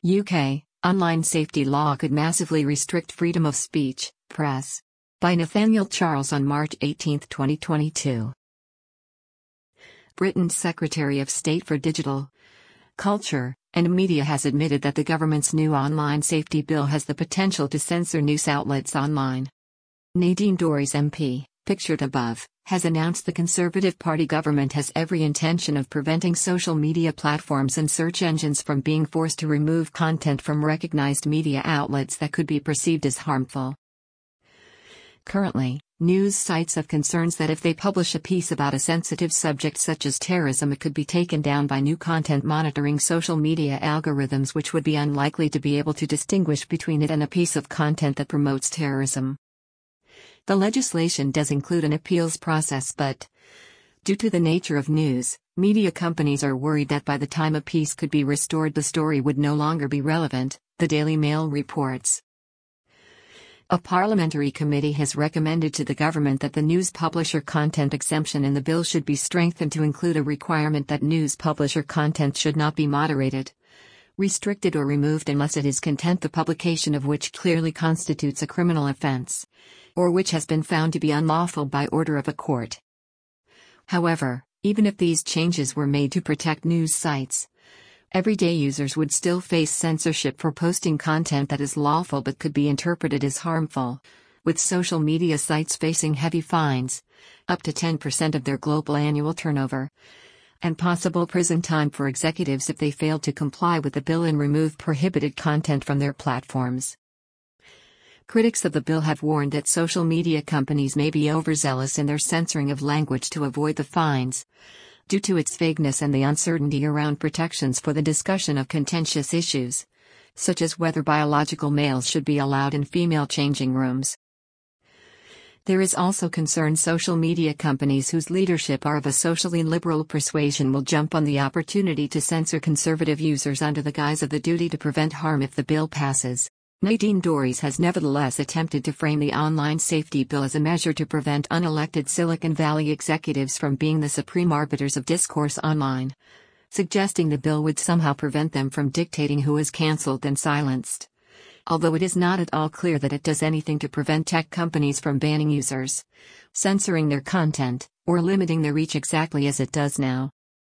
UK, online safety law could massively restrict freedom of speech, press. By Nathaniel Charles on March 18, 2022. Britain's Secretary of State for Digital, Culture, and Media has admitted that the government's new online safety bill has the potential to censor news outlets online. Nadine Dorries MP, pictured above, has announced the Conservative Party government has every intention of preventing social media platforms and search engines from being forced to remove content from recognized media outlets that could be perceived as harmful. Currently, news sites have concerns that if they publish a piece about a sensitive subject such as terrorism, it could be taken down by new content monitoring social media algorithms, which would be unlikely to be able to distinguish between it and a piece of content that promotes terrorism. The legislation does include an appeals process, but due to the nature of news, media companies are worried that by the time a piece could be restored, the story would no longer be relevant, the Daily Mail reports. A parliamentary committee has recommended to the government that the news publisher content exemption in the bill should be strengthened to include a requirement that news publisher content should not be moderated, restricted, or removed unless it is content the publication of which clearly constitutes a criminal offense, or which has been found to be unlawful by order of a court. However, even if these changes were made to protect news sites, everyday users would still face censorship for posting content that is lawful but could be interpreted as harmful, with social media sites facing heavy fines, up to 10% of their global annual turnover, and possible prison time for executives if they failed to comply with the bill and remove prohibited content from their platforms. Critics of the bill have warned that social media companies may be overzealous in their censoring of language to avoid the fines, due to its vagueness and the uncertainty around protections for the discussion of contentious issues, such as whether biological males should be allowed in female changing rooms. There is also concern social media companies whose leadership are of a socially liberal persuasion will jump on the opportunity to censor conservative users under the guise of the duty to prevent harm if the bill passes. Nadine Dorries has nevertheless attempted to frame the online safety bill as a measure to prevent unelected Silicon Valley executives from being the supreme arbiters of discourse online, suggesting the bill would somehow prevent them from dictating who is cancelled and silenced. Although it is not at all clear that it does anything to prevent tech companies from banning users, censoring their content, or limiting their reach exactly as it does now.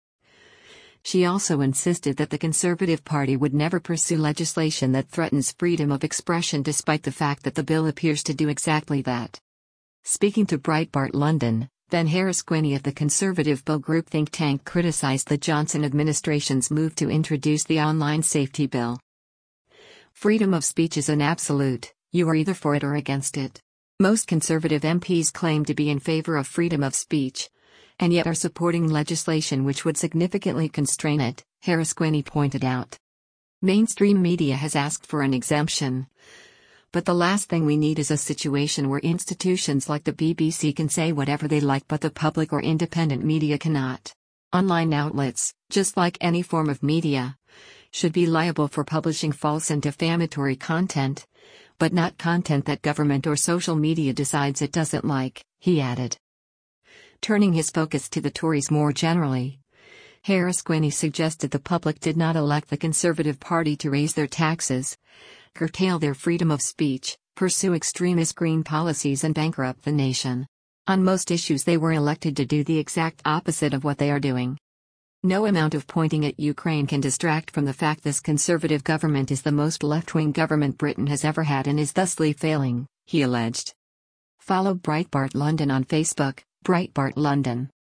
She also insisted that the Conservative Party would never pursue legislation that threatens freedom of expression, despite the fact that the bill appears to do exactly that. Speaking to Breitbart London, Ben Harris-Quinney of the Conservative Bill Group think tank criticized the Johnson administration's move to introduce the online safety bill. Freedom of speech is an absolute, you are either for it or against it. Most Conservative MPs claim to be in favor of freedom of speech, and yet are supporting legislation which would significantly constrain it, Harris-Quinney pointed out. Mainstream media has asked for an exemption. But the last thing we need is a situation where institutions like the BBC can say whatever they like but the public or independent media cannot. Online outlets, just like any form of media, should be liable for publishing false and defamatory content, but not content that government or social media decides it doesn't like, he added. Turning his focus to the Tories more generally, Harris-Quinney suggested the public did not elect the Conservative Party to raise their taxes, curtail their freedom of speech, pursue extremist green policies, and bankrupt the nation. On most issues they were elected to do the exact opposite of what they are doing. No amount of pointing at Ukraine can distract from the fact this Conservative government is the most left-wing government Britain has ever had and is thusly failing, he alleged. Follow Breitbart London on Facebook, Breitbart London.